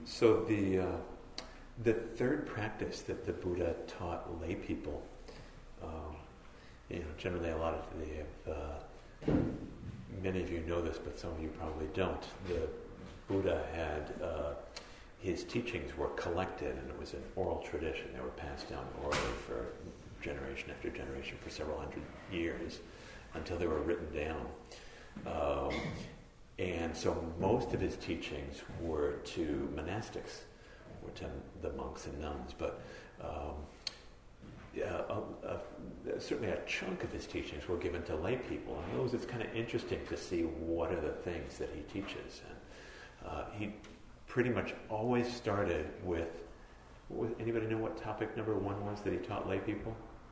So the third practice that the Buddha taught lay people, generally a lot of many of you know this, but some of you probably don't. The Buddha had his teachings were collected, and it was an oral tradition. They were passed down orally for generation after generation for several hundred years until they were written down. And so most of his teachings were to monastics, or to the monks and nuns, but certainly a chunk of his teachings were given to lay people. And those, it's kind of interesting to see what are the things that he teaches. And he pretty much always started with, anybody know what topic number 1 was that he taught lay people?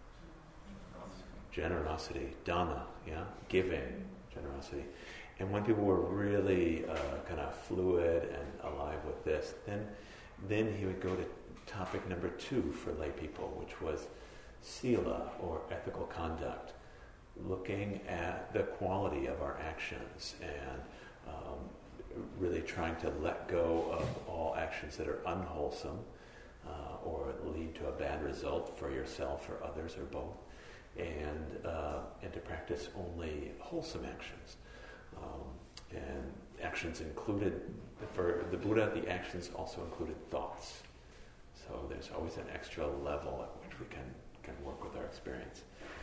Generosity, dana, giving, generosity. And when people were really kind of fluid and alive with this, then he would go to topic number 2 for lay people, which was sila, or ethical conduct, looking at the quality of our actions and really trying to let go of all actions that are unwholesome or lead to a bad result for yourself or others or both, and to practice only wholesome actions. And actions included, for the Buddha, the actions also included thoughts. So there's always an extra level at which we can work with our experience.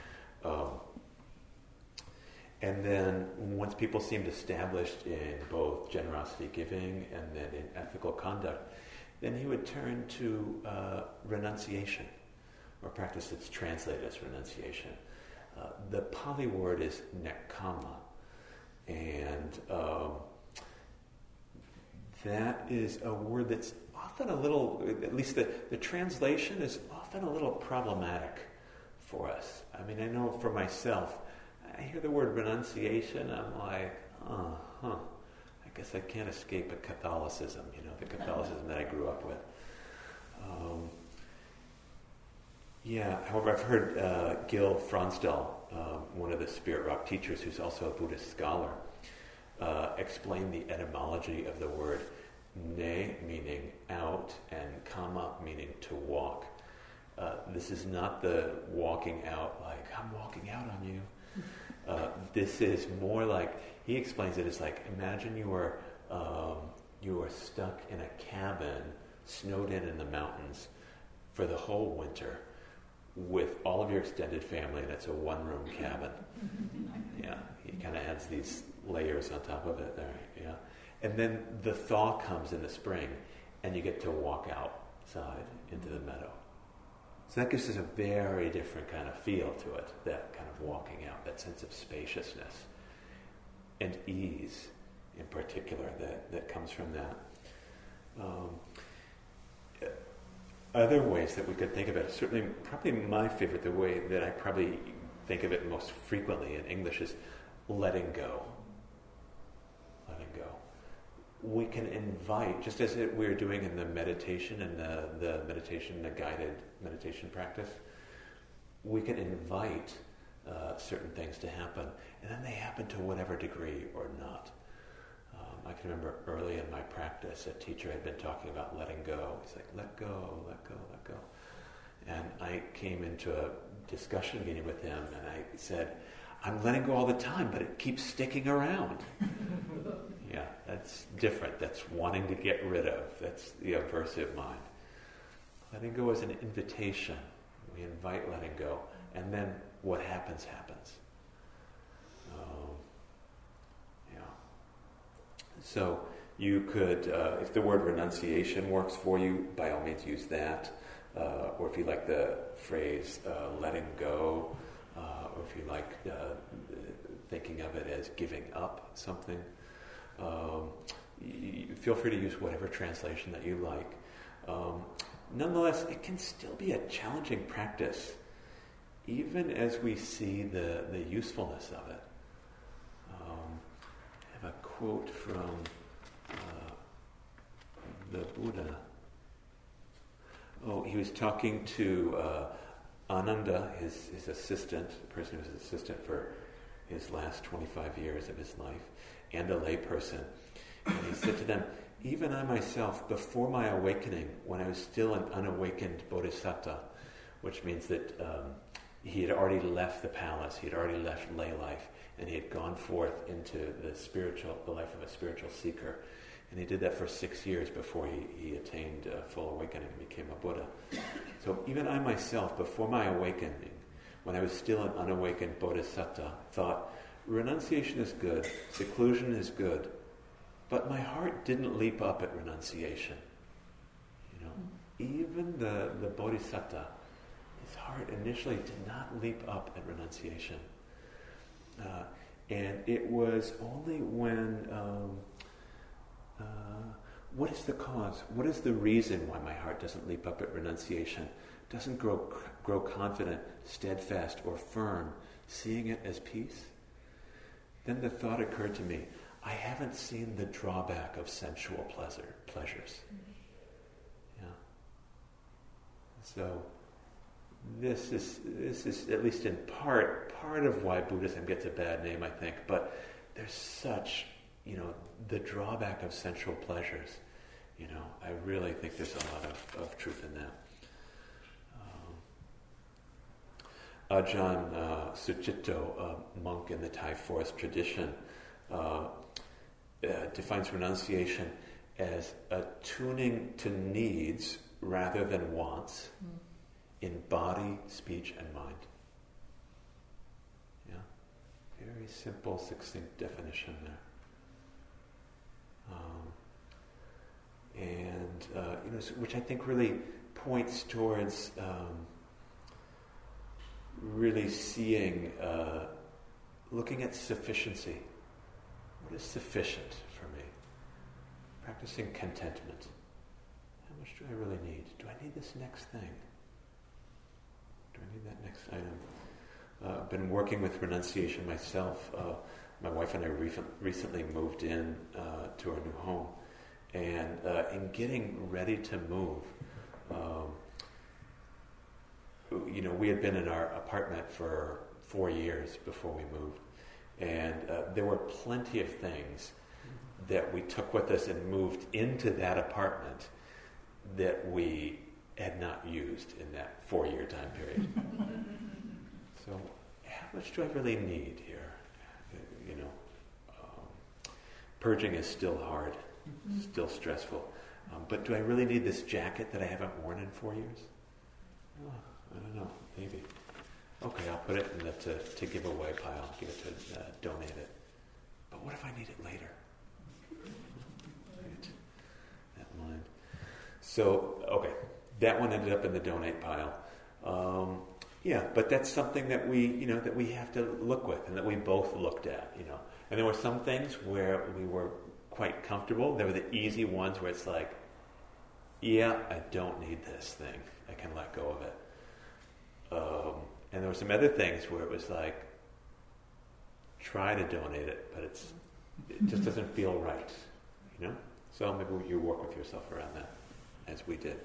And then once people seemed established in both generosity giving and then in ethical conduct, then he would turn to renunciation, or practice that's translated as renunciation. The Pali word is nekkhamma, and that is a word that's often a little, at least the translation is often a little problematic for us. I mean, I know for myself, I hear the word renunciation, I'm like, I guess I can't escape a Catholicism, the Catholicism that I grew up with. However, I've heard Gil Fronsdal, one of the Spirit Rock teachers who's also a Buddhist scholar, explain the etymology of the word ne, meaning out, and kama, meaning to walk. This is not the walking out like, I'm walking out on you. This is more like, he explains it as like, imagine you are stuck in a cabin, snowed in the mountains for the whole winter with all of your extended family, and it's a one-room cabin. He kind of adds these layers on top of it there, And then the thaw comes in the spring, and you get to walk outside into the meadow. So that gives us a very different kind of feel to it, that kind of walking out, that sense of spaciousness and ease in particular that comes from that. Other ways that we could think of it, certainly probably my favorite, the way that I probably think of it most frequently in English is letting go. Letting go. We can invite, just as we're doing in the meditation and the guided meditation practice, we can invite certain things to happen, and then they happen to whatever degree or not. I can remember early in my practice, a teacher had been talking about letting go. He's like, let go, let go, let go. And I came into a discussion meeting with him, and I said, I'm letting go all the time, but it keeps sticking around. That's different. That's wanting to get rid of. That's the aversive mind. Letting go is an invitation. We invite letting go, and then what happens, happens. So you could, if the word renunciation works for you, by all means use that. Or if you like the phrase letting go, or if you like thinking of it as giving up something, feel free to use whatever translation that you like. Nonetheless, it can still be a challenging practice, even as we see the usefulness of it. I have a quote from the Buddha. He was talking to Ananda, his assistant, the person who was his assistant for his last 25 years of his life, and a lay person. And he said to them, even I myself, before my awakening, when I was still an unawakened bodhisattva, which means that he had already left the palace, he had already left lay life, and he had gone forth into the life of a spiritual seeker. And he did that for 6 years before he attained full awakening and became a Buddha. So even I myself, before my awakening, when I was still an unawakened bodhisattva, thought, renunciation is good, seclusion is good, but my heart didn't leap up at renunciation. You know, even the bodhisattva, his heart initially did not leap up at renunciation. And it was only when, what is the cause? What is the reason why my heart doesn't leap up at renunciation? Doesn't grow confident, steadfast, or firm, seeing it as peace? Then the thought occurred to me, I haven't seen the drawback of sensual pleasures. Yeah. So this is at least in part of why Buddhism gets a bad name, I think. But there's such, the drawback of sensual pleasures. I really think there's a lot of truth in that. Ajahn Sucitto, a monk in the Thai forest tradition, defines renunciation as attuning to needs rather than wants in body, speech, and mind. Yeah, very simple, succinct definition there. Which I think really points towards really seeing, looking at sufficiency. What is sufficient for me? Practicing contentment. How much do I really need? Do I need this next thing? Do I need that next item? I've been working with renunciation myself. My wife and I recently moved in to our new home. And in getting ready to move, we had been in our apartment for 4 years before we moved. And there were plenty of things that we took with us and moved into that apartment that we had not used in that 4-year time period. So how much do I really need here? Purging is still hard, still stressful. But do I really need this jacket that I haven't worn in 4 years? Oh, I don't know, maybe. Okay, I'll put it in the to give away pile, give it to donate it. But what if I need it later? Right. That mind. So, okay, that one ended up in the donate pile. But that's something that we have to look with, and that we both looked at, And there were some things where we were quite comfortable. There were the easy ones where it's like, yeah, I don't need this thing. I can let go of it. And there were some other things where it was like, try to donate it, but it just doesn't feel right, So maybe you work with yourself around that, as we did.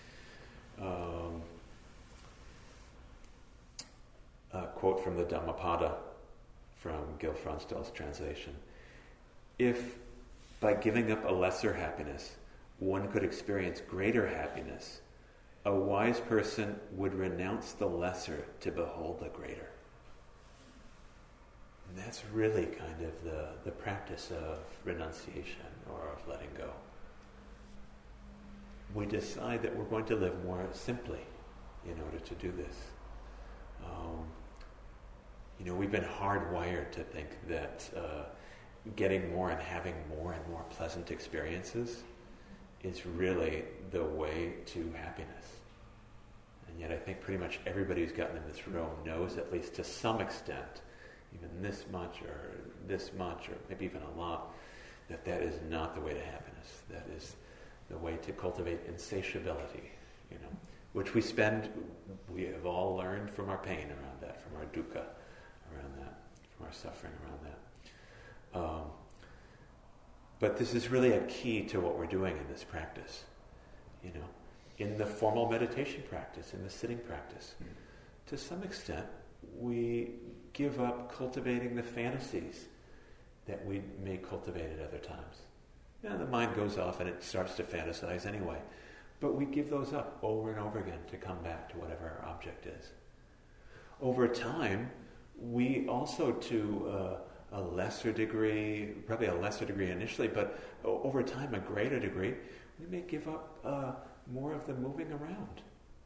A quote from the Dhammapada, from Gil Fronsdal's translation. If by giving up a lesser happiness, one could experience greater happiness, a wise person would renounce the lesser to behold the greater. And that's really kind of the practice of renunciation or of letting go. We decide that we're going to live more simply in order to do this. We've been hardwired to think that getting more and having more and more pleasant experiences is really the way to happiness. And yet I think pretty much everybody who's gotten in this room knows, at least to some extent, even this much or maybe even a lot, that is not the way to happiness. That is the way to cultivate insatiability, which we have all learned from our pain around that, from our dukkha around that, from our suffering around that. But this is really a key to what we're doing in this practice, in the formal meditation practice, in the sitting practice. To some extent, we give up cultivating the fantasies that we may cultivate at other times. The mind goes off and it starts to fantasize anyway. But we give those up over and over again to come back to whatever our object is. Over time, we also, to a lesser degree, probably a lesser degree initially, but over time, a greater degree, we may give up more of the moving around.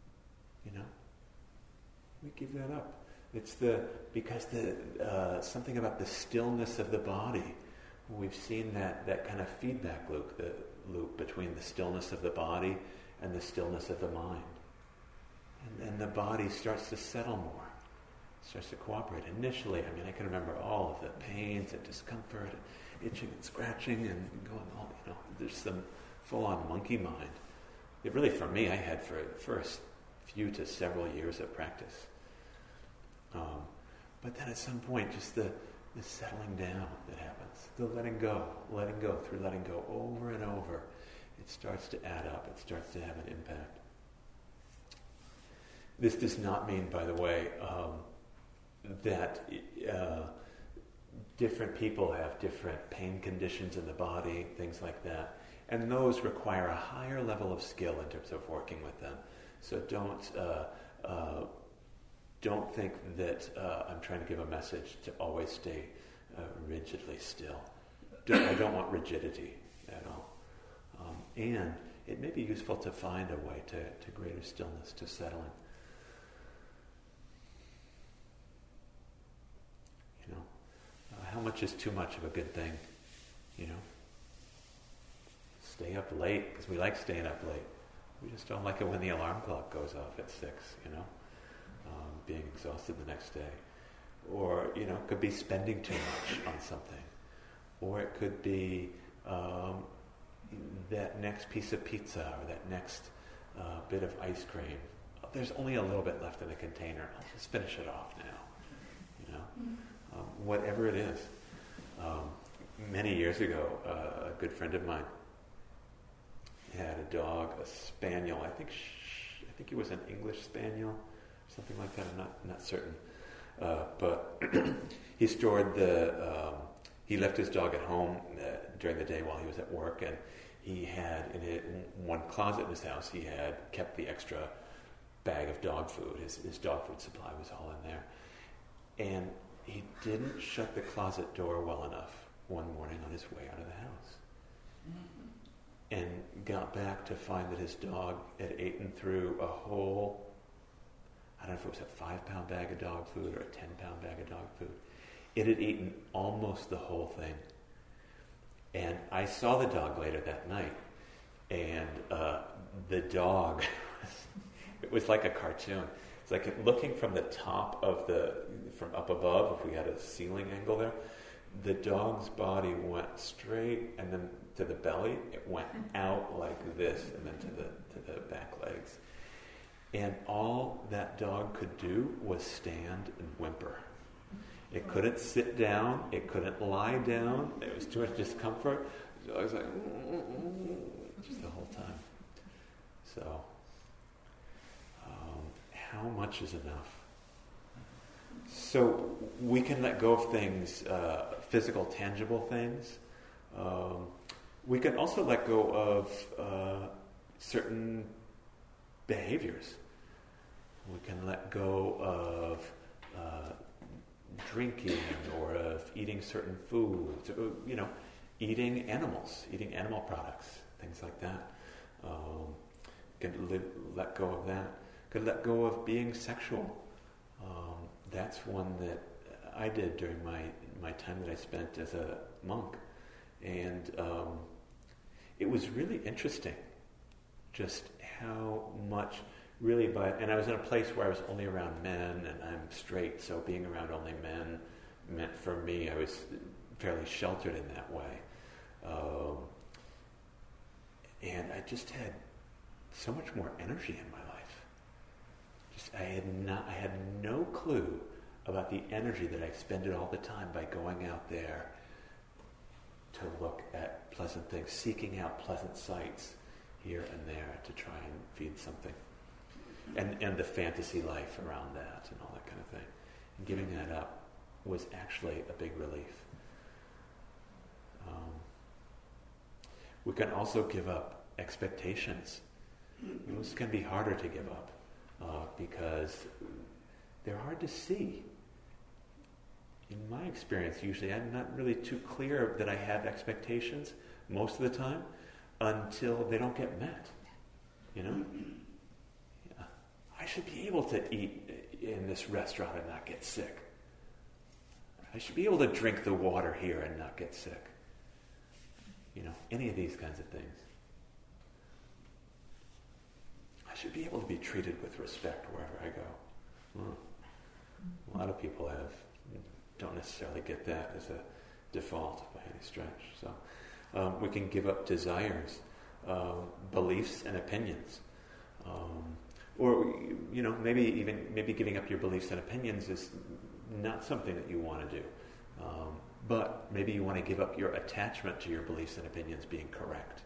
We give that up. It's because something about the stillness of the body. We've seen that kind of feedback loop, the loop between the stillness of the body and the stillness of the mind. And the body starts to settle more, starts to cooperate. Initially, I can remember all of the pains and discomfort and itching and scratching and going all, there's some full-on monkey mind. It really, for me, I had for the first few to several years of practice. But then at some point, just the settling down that happens, the letting go through letting go over and over, it starts to add up, it starts to have an impact. This does not mean, by the way, that different people have different pain conditions in the body, things like that, and those require a higher level of skill in terms of working with them. So don't think that I'm trying to give a message to always stay rigidly still. I don't want rigidity at all. And it may be useful to find a way to greater stillness, to settling. How much is too much of a good thing? Stay up late, because we like staying up late. We just don't like it when the alarm clock goes off at 6, being exhausted the next day. Or, it could be spending too much on something. Or it could be that next piece of pizza or that next bit of ice cream. There's only a little bit left in the container. I'll just finish it off now. Whatever it is. Many years ago, a good friend of mine had a dog, a spaniel. I think he was an English spaniel, something like that. I'm not certain. But he stored he left his dog at home during the day while he was at work, and he had in one closet in his house, he had kept the extra bag of dog food. His dog food supply was all in there. And he didn't shut the closet door well enough one morning on his way out of the house. And got back to find that his dog had eaten through a whole, I don't know if it was a 5-pound bag of dog food or a 10-pound bag of dog food. It had eaten almost the whole thing. And I saw the dog later that night, and the dog, it was like a cartoon. It's like looking from the top from up above, if we had a ceiling angle there, the dog's body went straight, and then to the belly, it went out like this, and then to the back legs. And all that dog could do was stand and whimper. It couldn't sit down, it couldn't lie down, it was too much discomfort. So I was like, just the whole time. So, how much is enough? So we can let go of things, physical, tangible things. We can also let go of certain behaviors. We can let go of drinking or of eating certain foods, eating animal products, things like that. Can let go of that. Could let go of being sexual. That's one that I did during my time that I spent as a monk. And it was really interesting just how much really and I was in a place where I was only around men, and I'm straight, so being around only men meant for me I was fairly sheltered in that way. And I just had so much more energy in my life. I had no clue about the energy that I expended all the time by going out there to look at pleasant things, seeking out pleasant sights here and there to try and feed something. And the fantasy life around that and all that kind of thing. And giving that up was actually a big relief. We can also give up expectations. Those can be harder to give up because they're hard to see. In my experience, usually I'm not really too clear that I have expectations most of the time until they don't get met. Yeah. I should be able to eat in this restaurant and not get sick. I should be able to drink the water here and not get sick. Any of these kinds of things. I should be able to be treated with respect wherever I go. A lot of people don't necessarily get that as a default by any stretch. So we can give up desires, beliefs, and opinions. Or maybe giving up your beliefs and opinions is not something that you want to do. But maybe you want to give up your attachment to your beliefs and opinions being correct.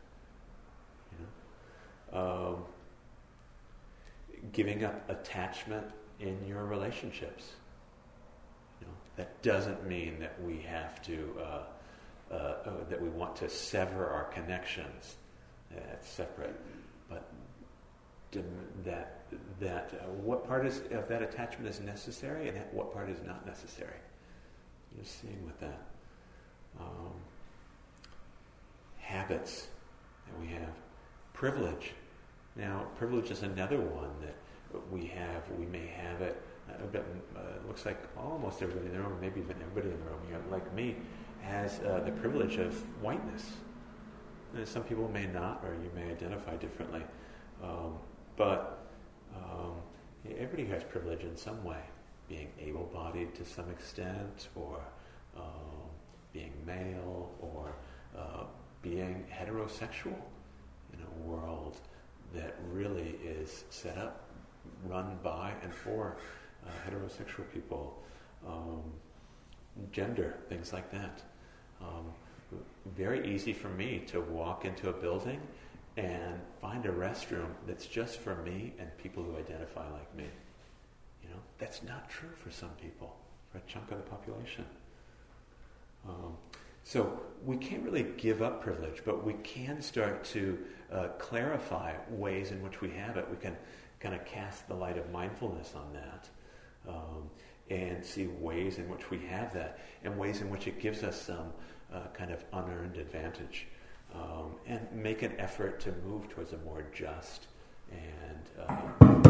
Giving up attachment in your relationships. That doesn't mean that we have to, that we want to sever our connections. That's separate. But what part of that attachment is necessary and what part is not necessary. You're seeing with that. Habits that we have. Privilege. Now, privilege is another one that we have. We may have it. It looks like almost everybody in the room, maybe even everybody in the room here, like me, has the privilege of whiteness. And some people may not, or you may identify differently. But everybody has privilege in some way. Being able-bodied to some extent, or being male, or being heterosexual in a world that really is set up, run by and for heterosexual people, gender, things like that. Very easy for me to walk into a building and find a restroom that's just for me and people who identify like me. That's not true for some people, for a chunk of the population. So we can't really give up privilege, but we can start to clarify ways in which we have it. We can kind of cast the light of mindfulness on that and see ways in which we have that and ways in which it gives us some kind of unearned advantage. And make an effort to move towards a more just and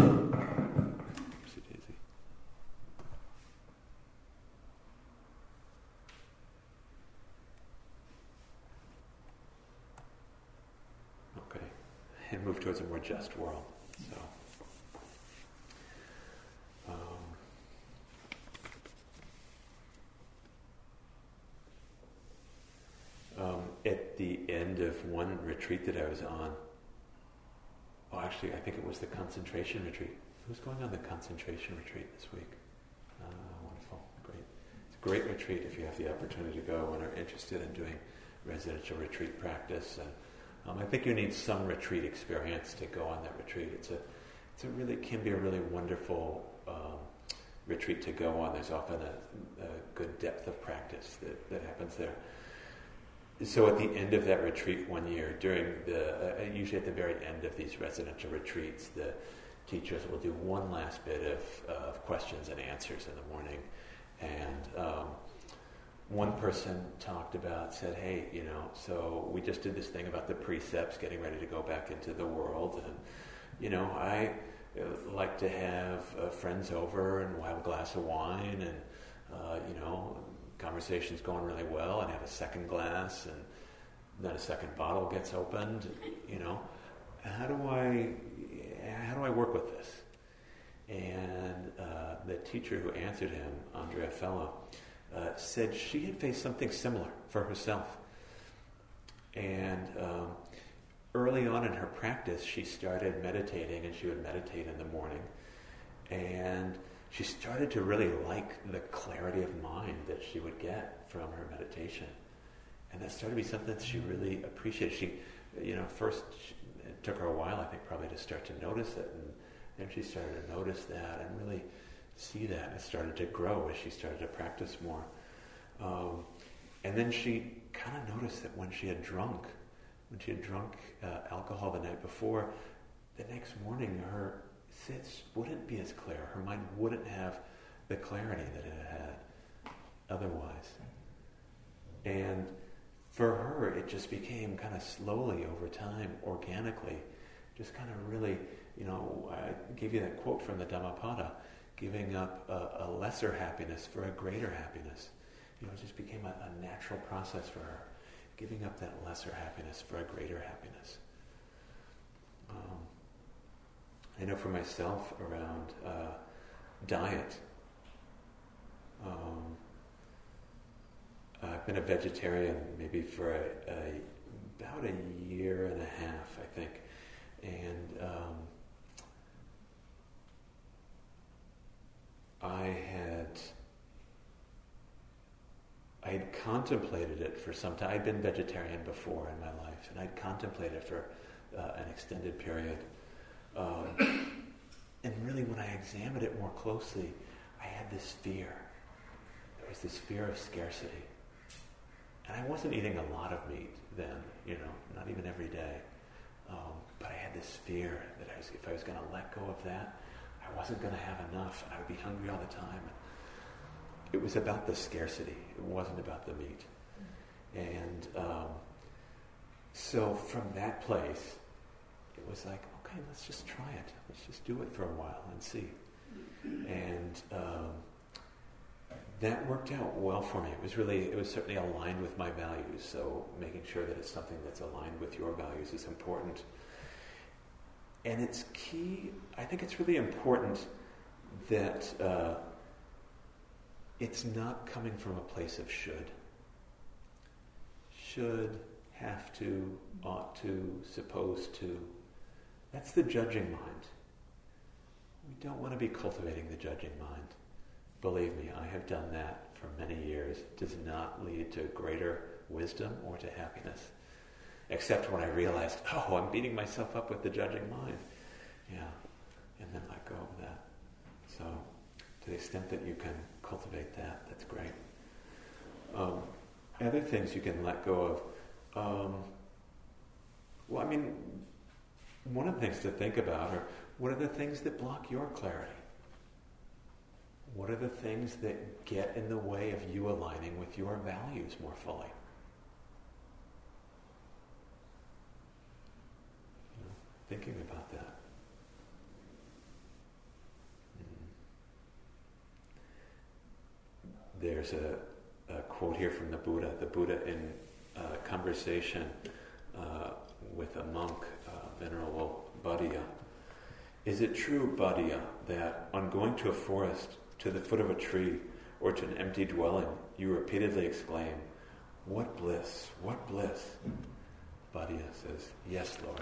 and move towards a more just world. At the end of one retreat that I was on, I think it was the concentration retreat. Who's going on the concentration retreat this week? Wonderful, great. It's a great retreat if you have the opportunity to go and are interested in doing residential retreat practice. And I think you need some retreat experience to go on that retreat. Can be a really wonderful retreat to go on. There's often a good depth of practice that happens there. So at the end of that retreat one year, usually at the very end of these residential retreats, the teachers will do one last bit of questions and answers in the morning. And one person said, hey, so we just did this thing about the precepts, getting ready to go back into the world. And, I like to have friends over and we'll have a glass of wine and, conversation's going really well and have a second glass and then a second bottle gets opened. How do I work with this? And the teacher who answered him, Andrea Fella, said she had faced something similar for herself. And early on in her practice, she started meditating, and she would meditate in the morning. And she started to really like the clarity of mind that she would get from her meditation. And that started to be something that she really appreciated. She, first it took her a while, I think, probably to start to notice it. And then she started to notice that and really see that. And it started to grow as she started to practice more. And then she kind of noticed that when she had drunk, when she had drunk alcohol the night before, the next morning her sits wouldn't be as clear. Her mind wouldn't have the clarity that it had otherwise. And for her, it just became kind of slowly over time, organically, just kind of really, I gave you that quote from the Dhammapada, giving up a lesser happiness for a greater happiness. It just became a natural process for her, giving up that lesser happiness for a greater happiness. I know for myself around diet, I've been a vegetarian maybe for about a year and a half, I think, and I had contemplated it for some time. I'd been vegetarian before in my life, and I'd contemplated it for an extended period. And really, when I examined it more closely, I had this fear. There was this fear of scarcity. And I wasn't eating a lot of meat then, not even every day. But I had this fear that if I was going to let go of that, I wasn't going to have enough, and I would be hungry all the time. It was about the scarcity. It wasn't about the meat. And so from that place, it was like, okay, let's just try it. Let's just do it for a while and see. And that worked out well for me. It was certainly aligned with my values. So making sure that it's something that's aligned with your values is important. And it's key. I think it's really important that it's not coming from a place of should. Should, have to, ought to, supposed to. That's the judging mind. We don't want to be cultivating the judging mind. Believe me, I have done that for many years. It does not lead to greater wisdom or to happiness. Except when I realized, I'm beating myself up with the judging mind. Yeah, and then let go of that. So, to the extent that you can cultivate that, that's great. Other things you can let go of. One of the things to think about are, what are the things that block your clarity? What are the things that get in the way of you aligning with your values more fully? Thinking about that. There's a quote here from the Buddha. The Buddha in conversation with a monk, Venerable Bhattaya. Is it true, Bhattaya, that on going to a forest, to the foot of a tree, or to an empty dwelling, you repeatedly exclaim, "What bliss, what bliss?" Bhattaya says, "Yes, Lord."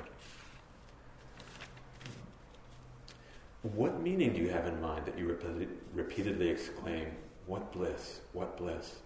What meaning do you have in mind that you repeatedly exclaim, "What bliss, what bliss?"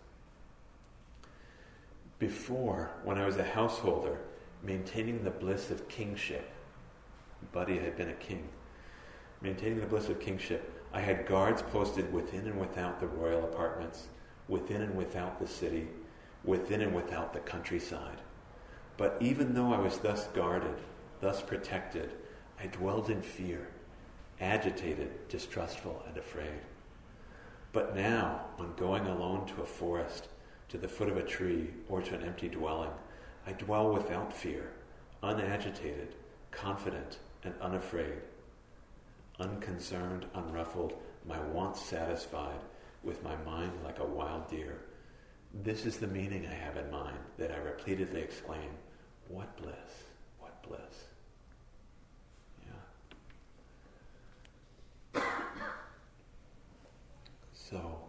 Before, when I was a householder, maintaining the bliss of kingship, Bhattaya had been a king, maintaining the bliss of kingship, I had guards posted within and without the royal apartments, within and without the city, within and without the countryside. But even though I was thus guarded, thus protected, I dwelled in fear, agitated, distrustful, and afraid. But now, on going alone to a forest, to the foot of a tree, or to an empty dwelling, I dwell without fear, unagitated, confident, and unafraid, unconcerned, unruffled, my wants satisfied, with my mind like a wild deer. This is the meaning I have in mind, that I repeatedly exclaim, "What bliss, what bliss." So,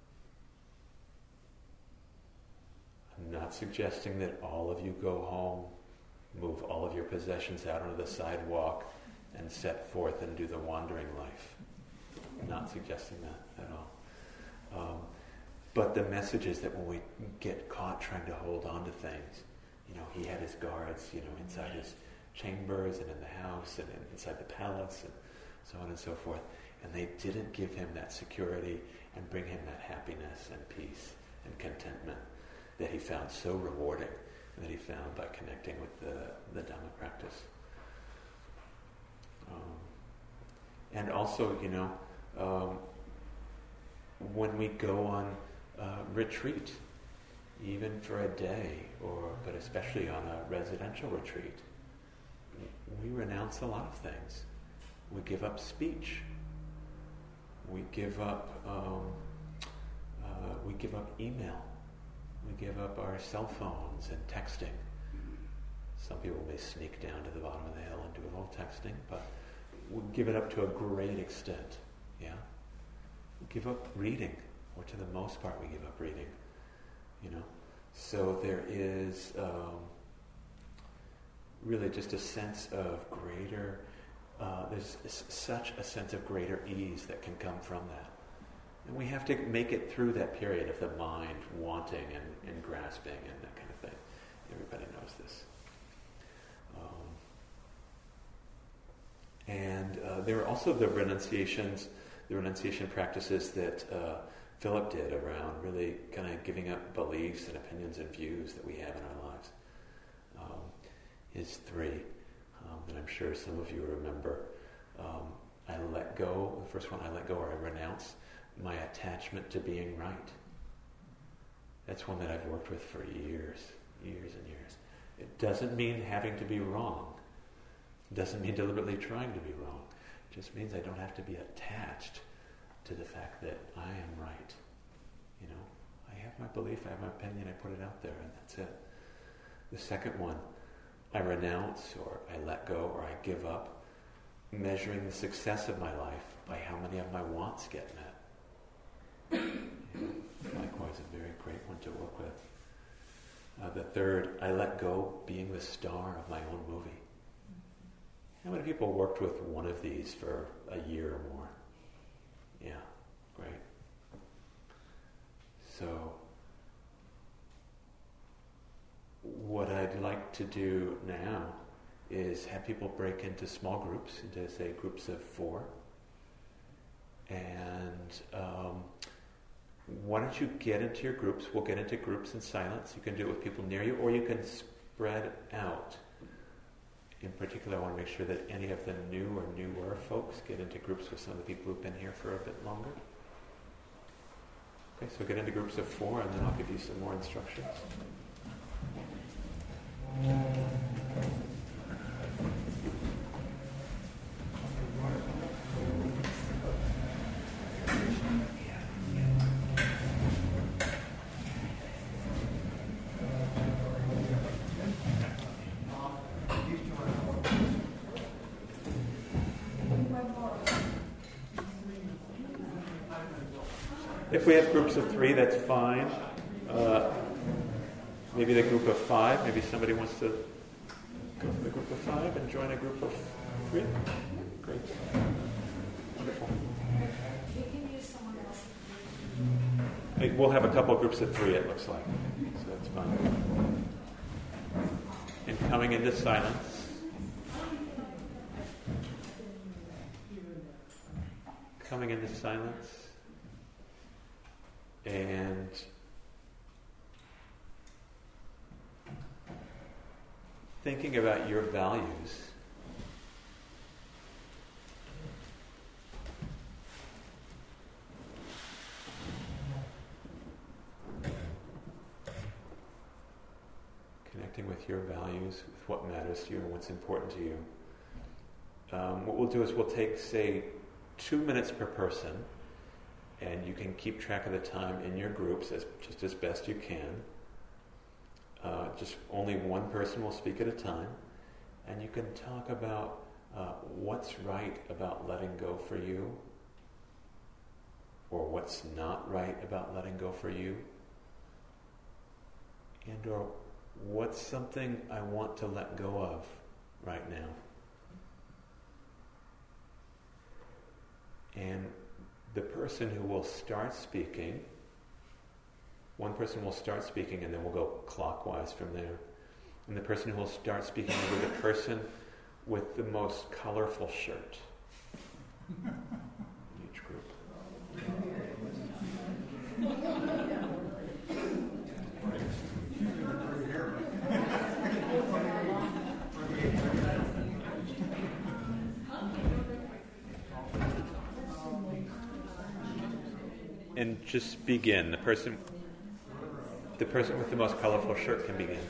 I'm not suggesting that all of you go home, move all of your possessions out onto the sidewalk, and set forth and do the wandering life. I'm not suggesting that at all. But the message is that when we get caught trying to hold on to things, he had his guards, inside his chambers and in the house and inside the palace and so on and so forth. And they didn't give him that security and bring him that happiness and peace and contentment that he found so rewarding. that he found by connecting with the Dhamma practice. And also, when we go on retreat, even for a day, but especially on a residential retreat, we renounce a lot of things. We give up speech. We give up email. We give up our cell phones and texting. Some people may sneak down to the bottom of the hill and do a little texting, but we give it up to a great extent. Yeah, we give up reading, or to the most part, we give up reading. So there is really just a sense of greater. There's such a sense of greater ease that can come from that. And we have to make it through that period of the mind wanting and grasping and that kind of thing. Everybody knows this. And there are also the renunciation practices that Philip did around really kind of giving up beliefs and opinions and views that we have in our lives. His three that I'm sure some of you remember. I let go. The first one, I let go or I renounce my attachment to being right. That's one that I've worked with for years and years. It doesn't mean having to be wrong. It doesn't mean deliberately trying to be wrong. It just means I don't have to be attached to the fact that I am right. I have my belief, I have my opinion, I put it out there, and that's it. The second one, I renounce or I let go or I give up measuring the success of my life by how many of my wants get met. Likewise, a very great one to work with. The third, I let go being the star of my own movie. How many people worked with one of these for a year or more? Yeah, great. So, what I'd like to do now is have people break into small groups, into say groups of 4. And why don't you get into your groups? We'll get into groups in silence. You can do it with people near you, or you can spread out. In particular, I want to make sure that any of the new or newer folks get into groups with some of the people who've been here for a bit longer. Okay, so get into groups of 4, and then I'll give you some more instructions. If we have groups of 3, that's fine. Maybe the group of 5. Maybe somebody wants to go for the group of 5 and join a group of 3. Great. Wonderful. You can use someone else. We'll have a couple groups of 3, it looks like. So that's fine. And coming into silence. Coming into silence. And thinking about your values. Connecting with your values, with what matters to you and what's important to you. What we'll do is we'll take, say, 2 minutes per person, and you can keep track of the time in your groups just as best you can. Just only one person will speak at a time, and you can talk about what's right about letting go for you, or what's not right about letting go for you, and or what's something I want to let go of right now. And the person who will start speaking, one person will start speaking and then we'll go clockwise from there. And the person who will start speaking will be the person with the most colorful shirt in each group. and just begin. The person with the most colorful shirt can begin.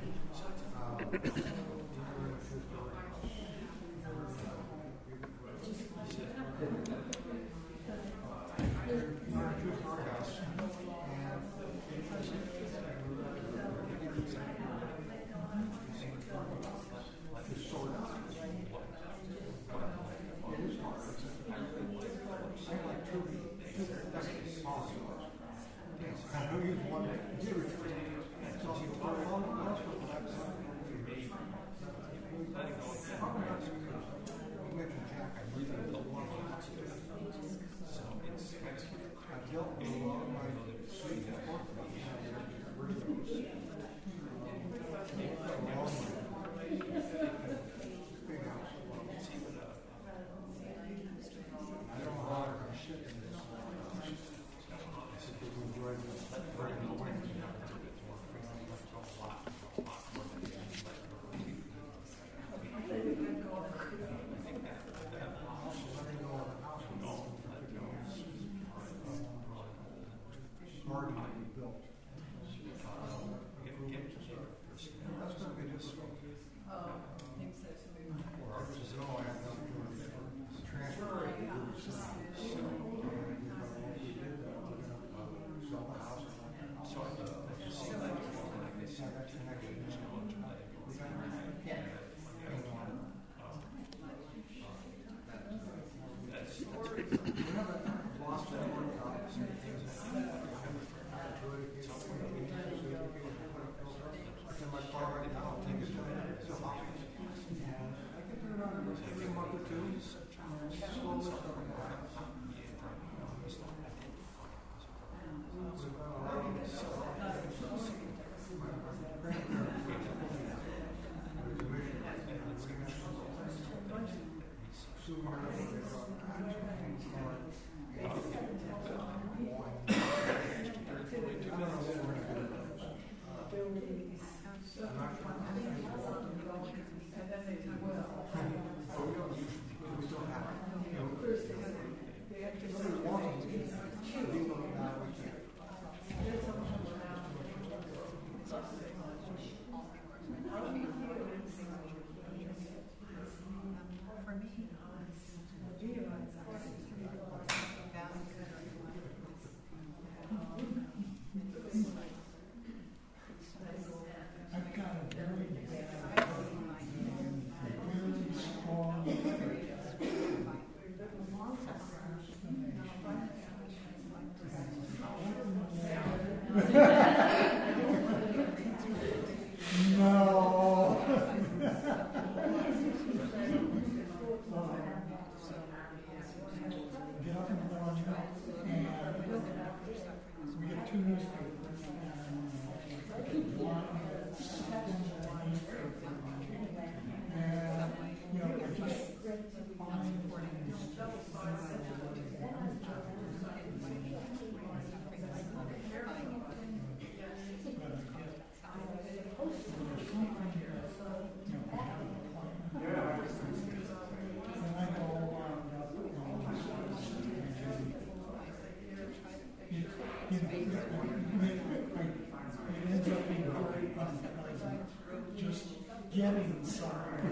Getting somewhere,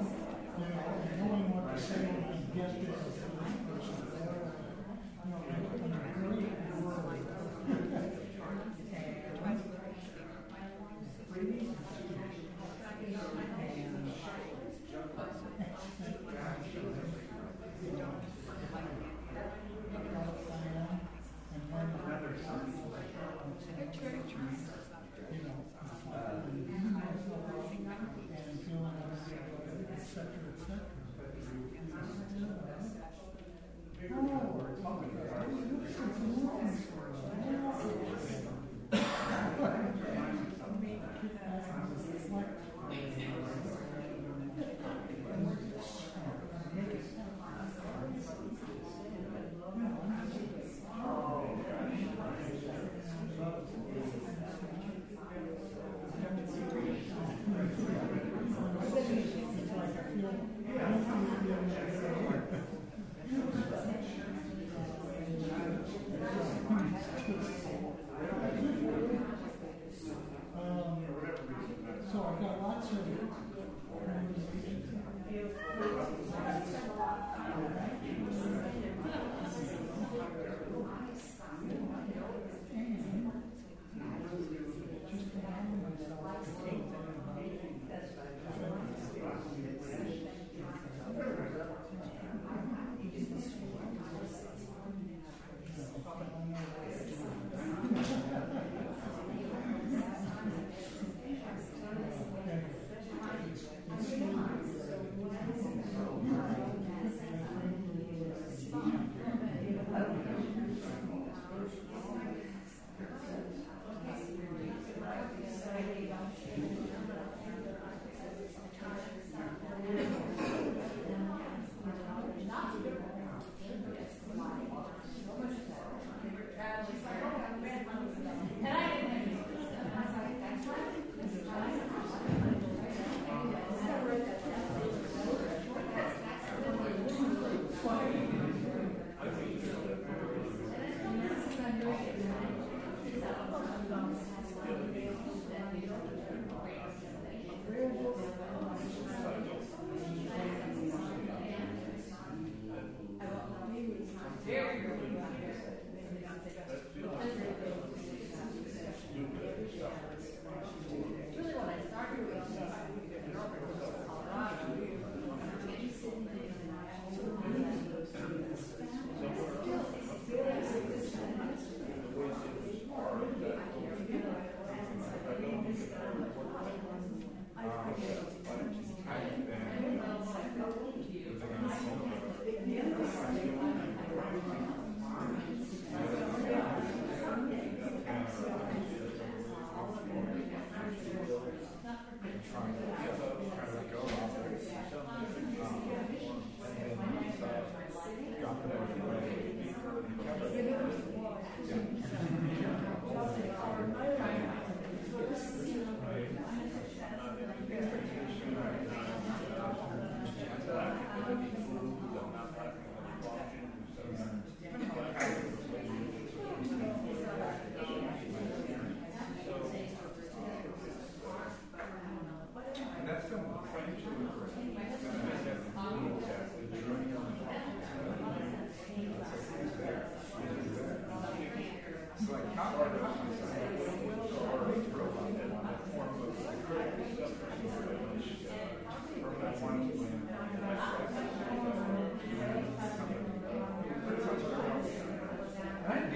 knowing what to say when I get there, I'm a great word.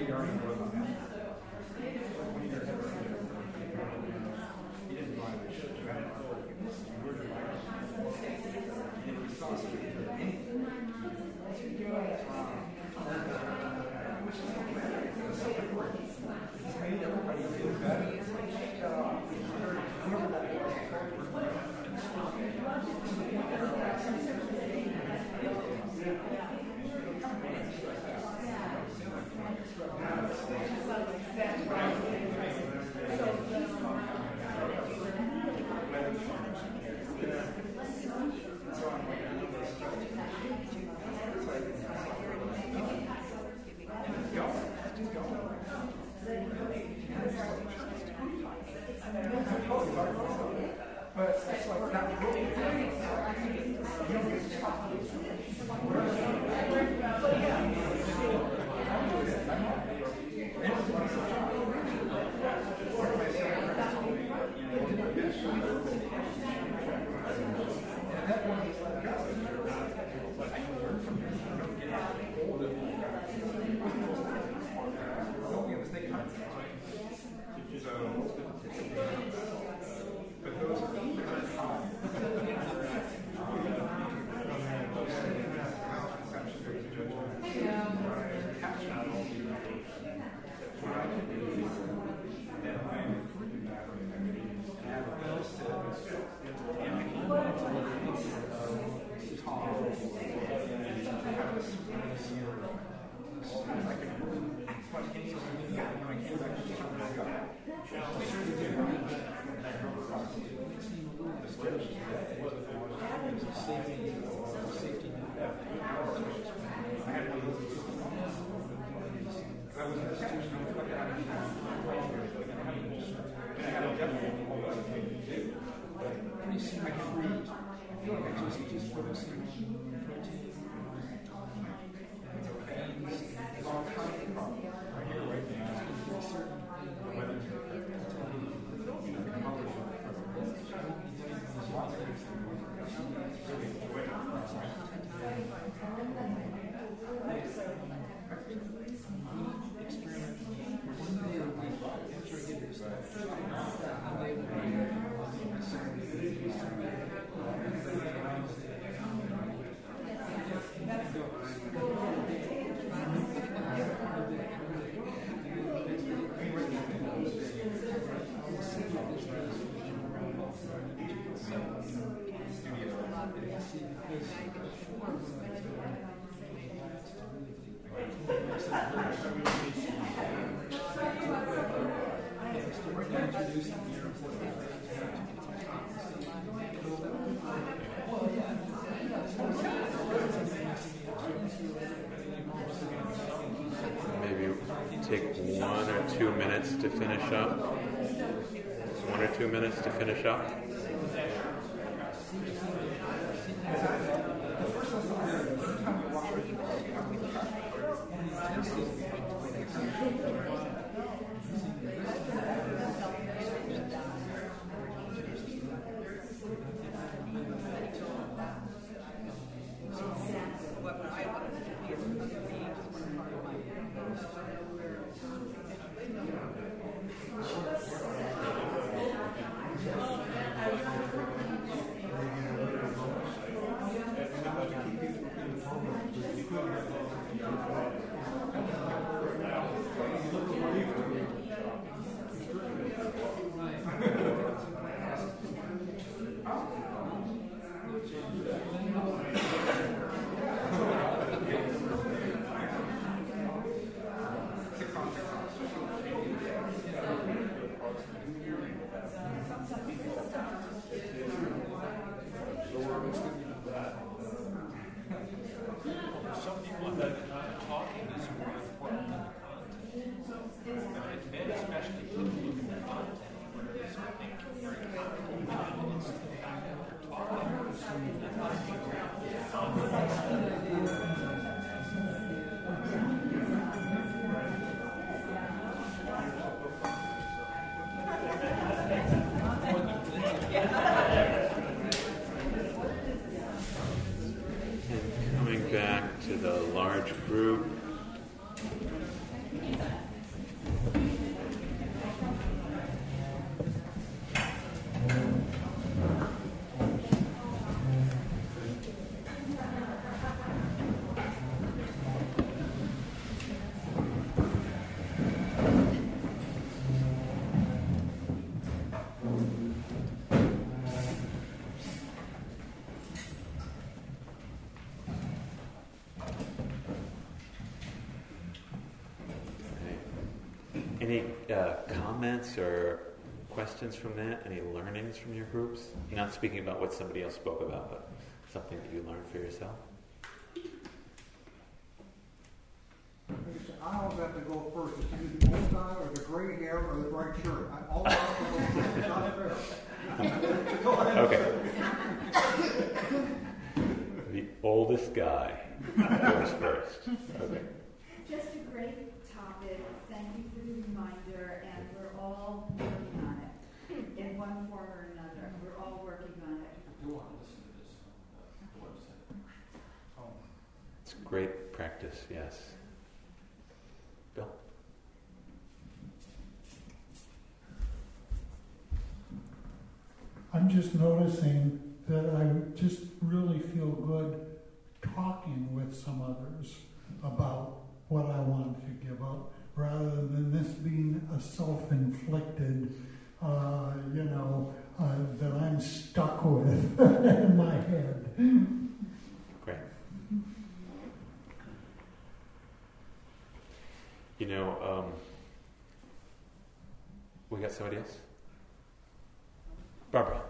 Maybe take 1 or 2 minutes to finish up. 1 or 2 minutes to finish up. And coming back to the large group. Any comments or questions from that? Any learnings from your groups? Not speaking about what somebody else spoke about, but something that you learned for yourself? I always have to go first. It's either the old guy or the gray hair or the bright shirt. I always have to go first. It's not fair. Go ahead. Okay. The oldest guy goes first. Okay. Just a great topic. Thank you for the reminder, and we're all working on it in one form or another. We're all working on it. I do want to listen to this on the website. It's great practice, yes. Bill? I'm just noticing that I just really feel good talking with some others about what I want to give up, rather than this being a self-inflicted, that I'm stuck with in my head. Great. We got somebody else? Barbara.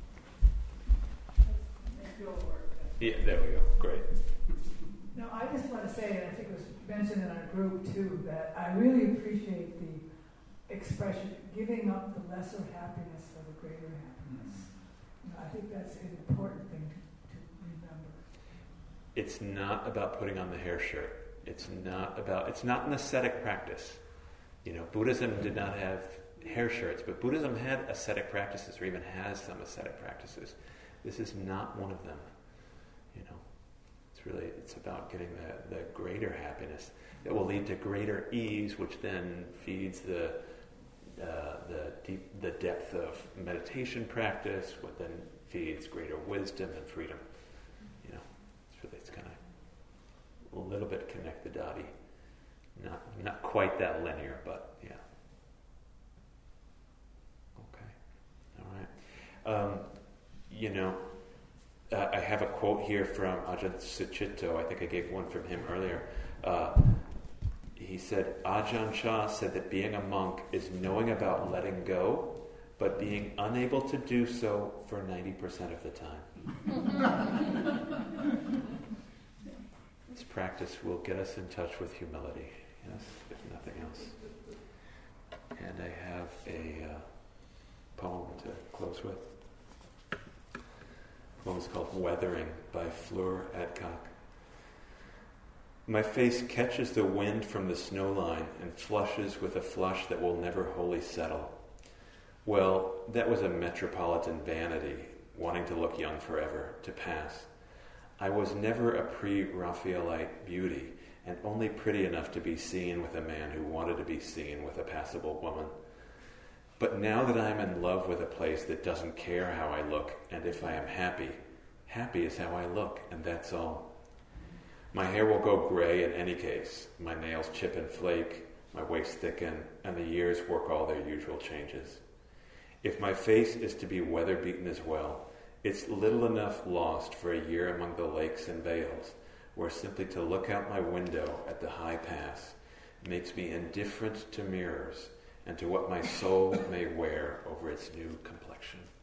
Yeah, there we go. Great. No, I just want to say, and I think it was mentioned in our group too, that I really appreciate the expression, giving up the lesser happiness for the greater happiness. I think that's an important thing to remember. It's not about putting on the hair shirt. It's not an ascetic practice. Buddhism did not have hair shirts, but Buddhism had ascetic practices, or even has some ascetic practices. This is not one of them. It's about getting the greater happiness that will lead to greater ease, which then feeds the depth of meditation practice, what then feeds greater wisdom and freedom. It's kind of a little bit connect the dotty. Not quite that linear, but yeah. Okay. All right. I have a quote here from Ajahn Sucitto. I think I gave one from him earlier. He said, Ajahn Chah said that being a monk is knowing about letting go, but being unable to do so for 90% of the time. This practice will get us in touch with humility, yes, if nothing else. And I have a poem to close with. The poem is called Weathering by Fleur Adcock. My face catches the wind from the snow line and flushes with a flush that will never wholly settle. Well, that was a metropolitan vanity, wanting to look young forever, to pass. I was never a pre-Raphaelite beauty, and only pretty enough to be seen with a man who wanted to be seen with a passable woman. But now that I am in love with a place that doesn't care how I look, and if I am happy, happy is how I look, and that's all. My hair will go gray in any case. My nails chip and flake, my waist thicken, and the years work all their usual changes. If my face is to be weather-beaten as well, it's little enough lost for a year among the lakes and vales, where simply to look out my window at the high pass makes me indifferent to mirrors and to what my soul may wear over its new complexion.